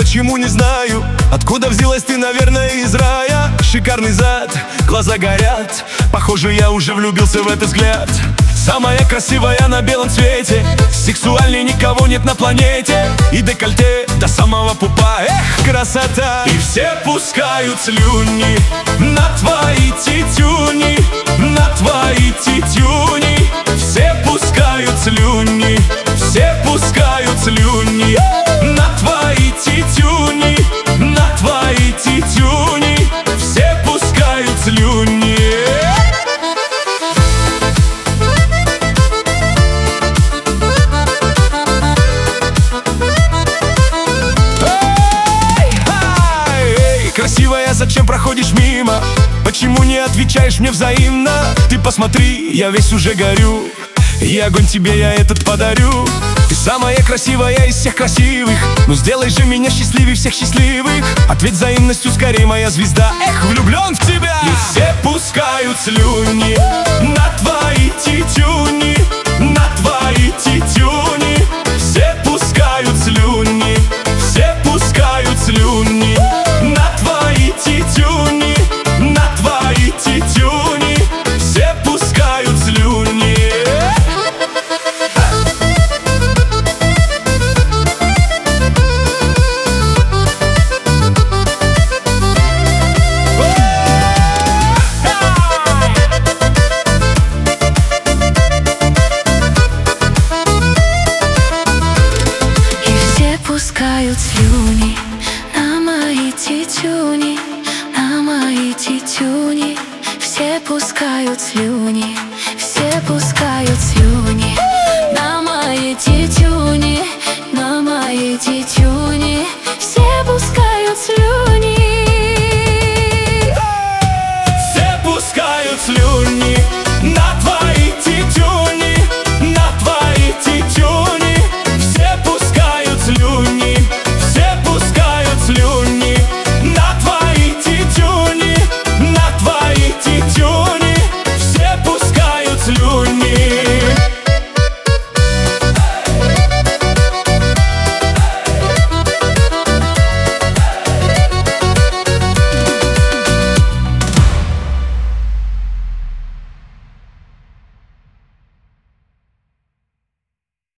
почему не знаю. Откуда взялась ты, наверное, из рая. Шикарный зад, глаза горят. Похоже, я уже влюбился в этот взгляд. Самая красивая на белом цвете, сексуальней никого нет на планете. И декольте до самого пупа, эх, красота. И все пускают слюни на твои титюни, на твои титюни. Все пускают слюни, все пускают слюни на твои титюни, на твои титюни. Все пускают слюни. Красивая, зачем проходишь мимо? Почему не отвечаешь мне взаимно? Ты посмотри, я весь уже горю, и огонь тебе я этот подарю. Ты самая красивая из всех красивых, ну сделай же меня счастливее всех счастливых. Ответь взаимностью скорее, моя звезда. Эх, влюблен в тебя. И все пускают слюни на твои титюни, на твои титюни. Все пускают слюни, все пускают слюни на твои титюни, на твои титюни. Все пускают слюни. И все пускают слюни на мои титюни, на мои титюни. Все пускают слюни, все пускают слюни на мои титюни, на мои титюни. Все пускают слюни. Все пускают слюни.